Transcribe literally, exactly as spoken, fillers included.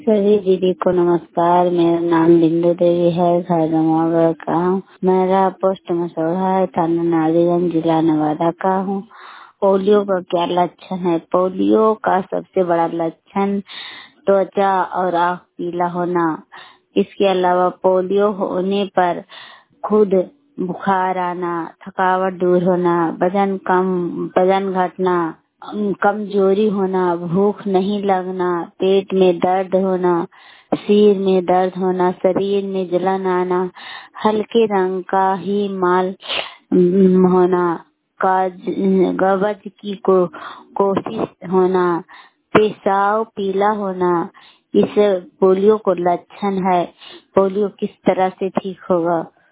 सभी दीदी को नमस्कार। मेरा नाम बिंदु देवी है, घर जमावड़ा का हूँ। मेरा पोस्ट मसौढ़ा है, थाना नारायणगंज, जिला नवादा का हूँ। पोलियो का क्या लक्षण है? पोलियो का सबसे बड़ा लक्षण त्वचा और आँख पीला होना। इसके अलावा पोलियो होने पर खुद बुखार आना, थकावट दूर होना, वजन कम वजन घटना, कमजोरी होना, भूख नहीं लगना, पेट में दर्द होना, सिर में दर्द होना, शरीर में जलन आना, हल्के रंग का ही माल होना, कब्ज की को, कोशिश होना, पेशाब पीला होना। इस पोलियो को लक्षण है। पोलियो किस तरह से ठीक होगा?